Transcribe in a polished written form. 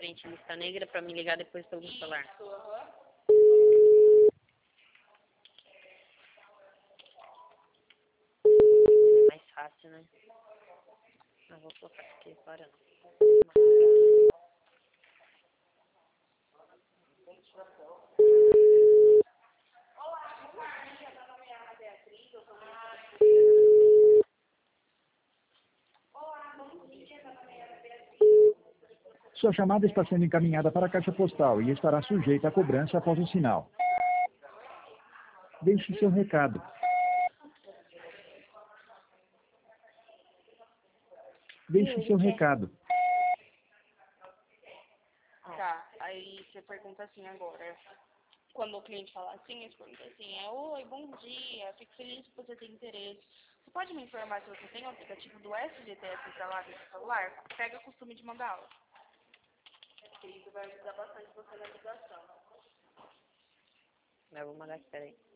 frente lista negra pra me ligar depois pelo celular. É mais fácil, né? Não vou colocar aqui agora não. Sua chamada está sendo encaminhada para a caixa postal e estará sujeita a cobrança após o sinal. Deixe seu recado. Deixe seu recado. Tá, aí você pergunta assim agora. Quando o cliente fala assim, você pergunta assim, oi, bom dia, fico feliz que você tem interesse. Você pode me informar se você tem o aplicativo do SGTS instalado no seu celular? Pega o costume de mandar aula. Isso vai ajudar bastante você na ligação. Eu vou mandar aqui, peraí.